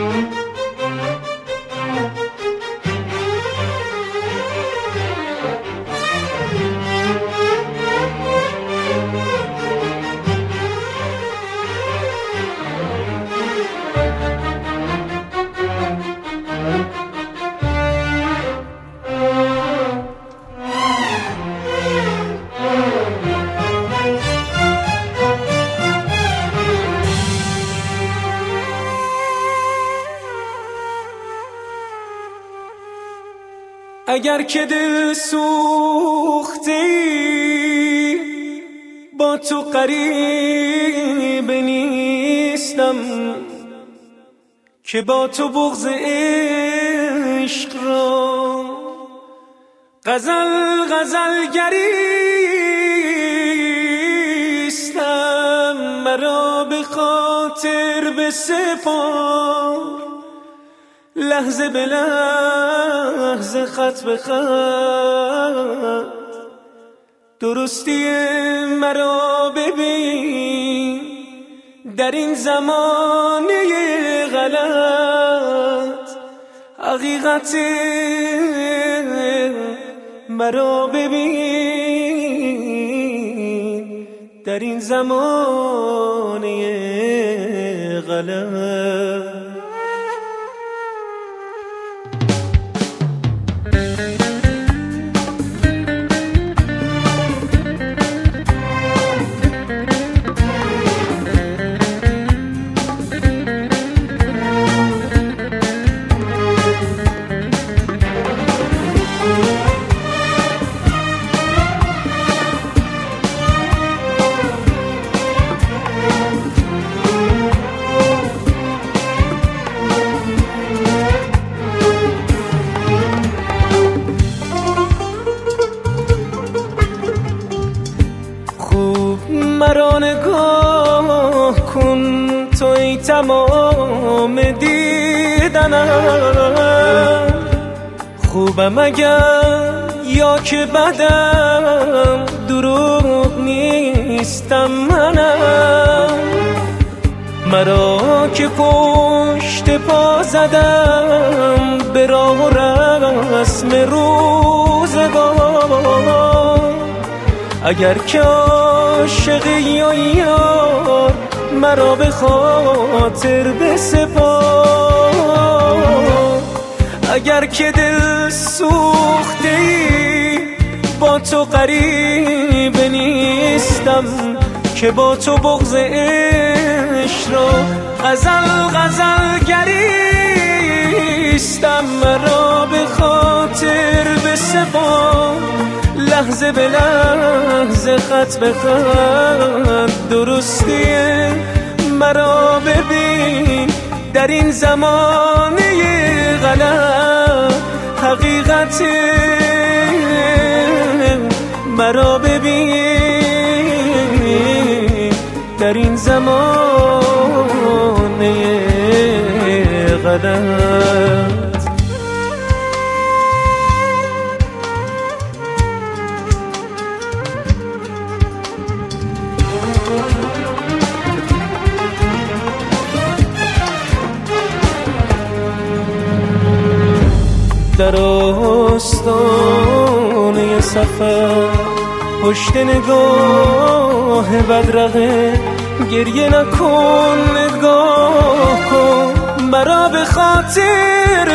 اگر که دل سوختی با تو قریب نیستم، که با تو بغض عشق را غزل غزل گریستم. مرا به خاطر بسپار، لحظه به لحظه خط به خط، درستی مرا ببین در این زمانه غلط. حقیقت مرا ببین در این زمانه غلط. مرا نگاه کن توی تمام دیدنم، خوبم اگر یا که بدم، دروغ نیستم منم. مرا که پشت پا زدم به راه و رسم روزگار، اگر که عاشقی یا یار مرا به خاطر بسپار. اگر که دل سوختی با تو قریب نیستم، که با تو بغض عشق را غزل غزل گریستم. مرا به خاطر بسپار، لحظه به لحظه خط به خط، درستی مرا ببین در این زمانه غلط. حقیقت مرا ببین در این زمانه غلط. در آستانه سفر پشت نگاه بدرقه، گریه نکن نگاه کن مرا به خاطر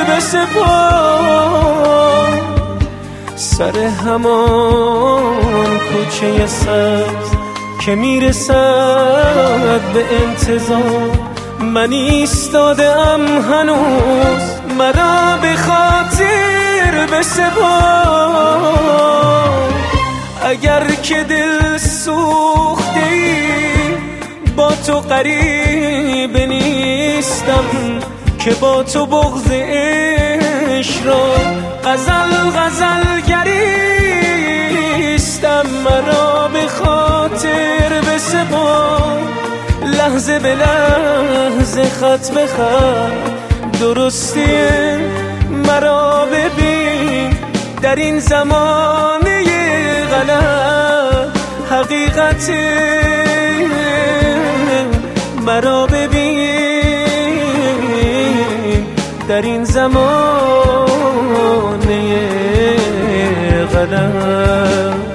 بسپار. سر همان کوچه سبز که میرسد به انتظار، من ایستاده‌ام هنوز مرا به خاطر بسپار. اگر که دل سوختی با تو قریب نیستم، که با تو بغض عشق را غزل غزل گریستم. مرا به خاطر بسپار، لحظه به لحظه خط به خط، درستی مرا ببین در این زمانه غلط. حقیقت مرا ببین در این زمانه غلط.